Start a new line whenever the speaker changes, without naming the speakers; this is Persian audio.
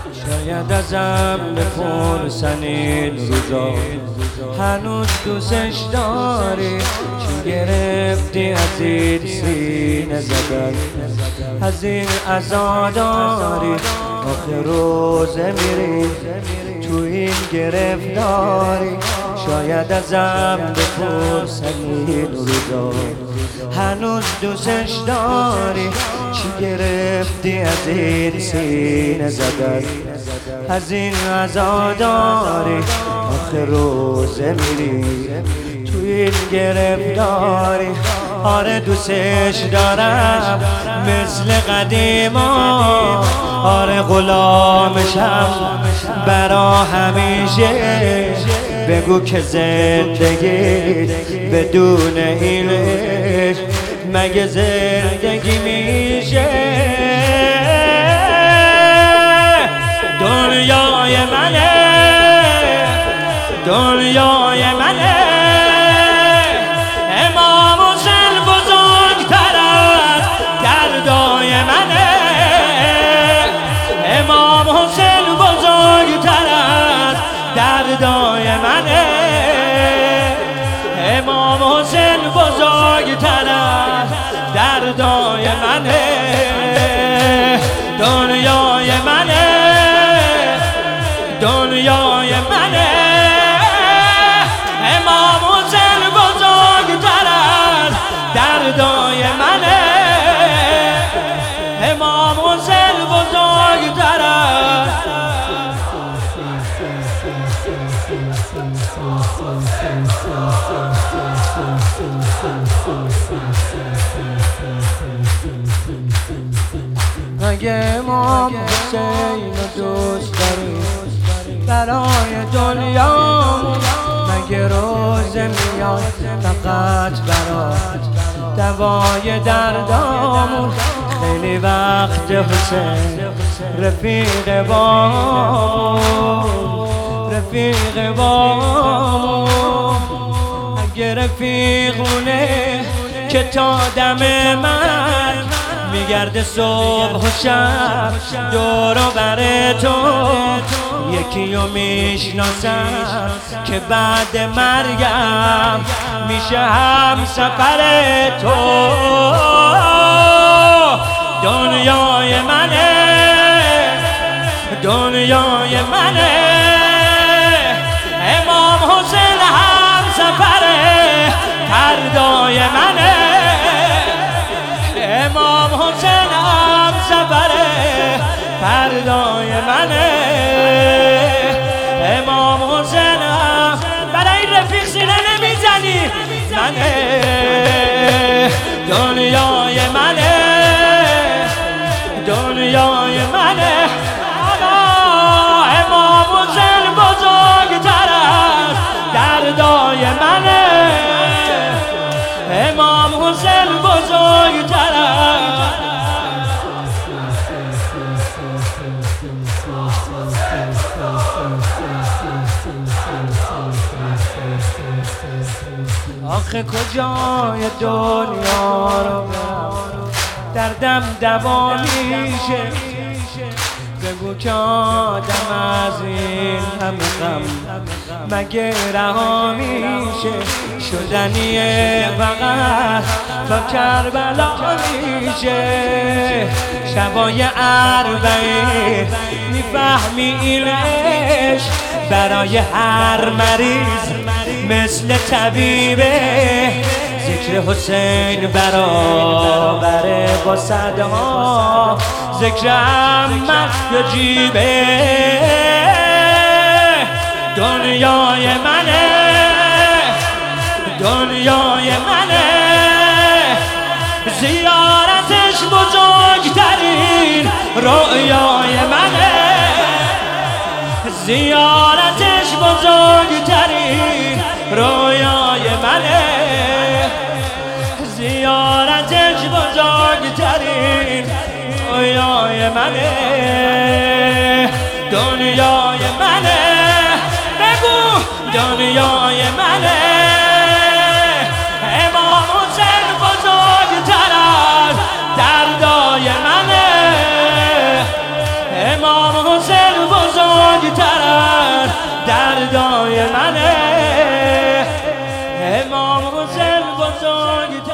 شاید ازم بپرسن این روزا هنوز دوستش داری؟ چی گرفتی از این سینه زدن؟ از این عزاداری آخر روزه میری تو این گرفتاری. شاید ازم بپرسن این روزا هنوز دوستش داری؟ چی گرفتی از این سینه زدن؟ از این عزاداری آخر روزه میری تو این گرفتاری. آره دوستش دارم مثل قدیما، آره غلامشم برا همیشه. بگو که زندگی بدون این عشق مگه زندگی میشه؟ دنیای منه، دنیای منه. امام حسین بزرگتر از دردای منه. امام حسین بزرگتر از دردای منه. امام حسین بزرگتر از دردای منه. دنیای منه، دنیای منه. امام حسین بزرگتر از دردای منه. امام حسین بزرگتر از مگه امام حسین رو دوست داری برای دنیا؟ مگه روزه میاد فقط برات دوای دردامون؟ خیلی وقت حسین رفیق بامون، رفیق بامون. اگه رفیقونه که تا دم مرگ میگرده صبح و شب دور و بر تو. یکی رو میشناسم که بعد مرگم میشه هم سفر تو. دنیای منه، دنیای منه. امام حسین هم سفر فردای منه. امام حسین هم سفر فردای منه. امام حسین هم برای رفیق سینه نمیزنی منه. دنیای منه، دنیای منه. امام حسین بزرگتر از دردای منه. امام حسین بزرگتر از آخه کجای دنیا رو دردم دوا میشه؟ بگو که آدم از این همه غم مگه رها میشه؟ شدنیه فقط تا کربلا میشه. شبای اربعین میفهمی این عشق برای هر مریض مثل طبیبه. ذکر حسین برابره با صدها ذکر احمد یا جیبه. دنیای منه، دنیای منه. زیارتش بزرگترین رویای منه. زیارتش بزرگترین رویای منه. زیارتش بزرگترین رویای منه. دنیای منه. بگو دنیای منه. امام حسین بزرگتر از دردای منه. امام حسین بزرگترن دردای منه، امام حسین بزرگترن